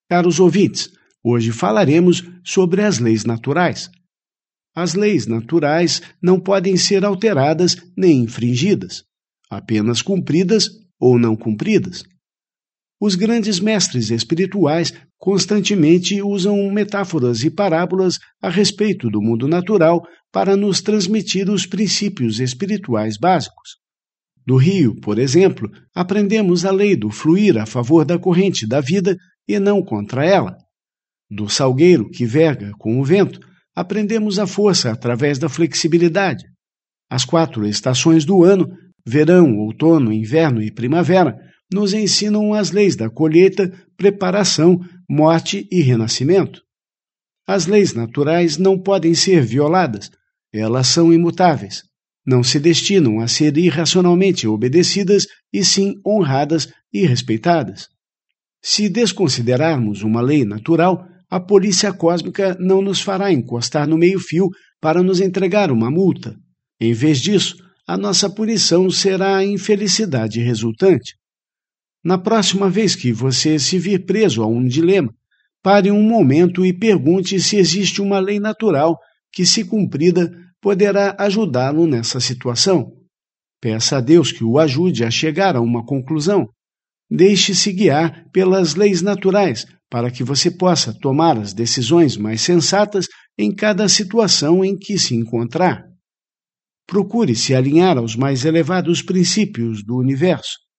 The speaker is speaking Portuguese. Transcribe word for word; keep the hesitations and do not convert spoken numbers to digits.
Caros ouvintes, hoje falaremos sobre as leis naturais. As leis naturais não podem ser alteradas nem infringidas, apenas cumpridas ou não cumpridas. Os grandes mestres espirituais constantemente usam metáforas e parábolas a respeito do mundo natural para nos transmitir os princípios espirituais básicos. Do rio, por exemplo, aprendemos a lei do fluir a favor da corrente da vida e não contra ela. Do salgueiro que verga com o vento, aprendemos a força através da flexibilidade. As quatro estações do ano, verão, outono, inverno e primavera, nos ensinam as leis da colheita, preparação, morte e renascimento. As leis naturais não podem ser violadas, elas são imutáveis. Não se destinam a ser irracionalmente obedecidas e sim honradas e respeitadas. Se desconsiderarmos uma lei natural, a polícia cósmica não nos fará encostar no meio-fio para nos entregar uma multa. Em vez disso, a nossa punição será a infelicidade resultante. Na próxima vez que você se vir preso a um dilema, pare um momento e pergunte se existe uma lei natural que, se cumprida, poderá ajudá-lo nessa situação. Peça a Deus que o ajude a chegar a uma conclusão. Deixe-se guiar pelas leis naturais para que você possa tomar as decisões mais sensatas em cada situação em que se encontrar. Procure se alinhar aos mais elevados princípios do universo.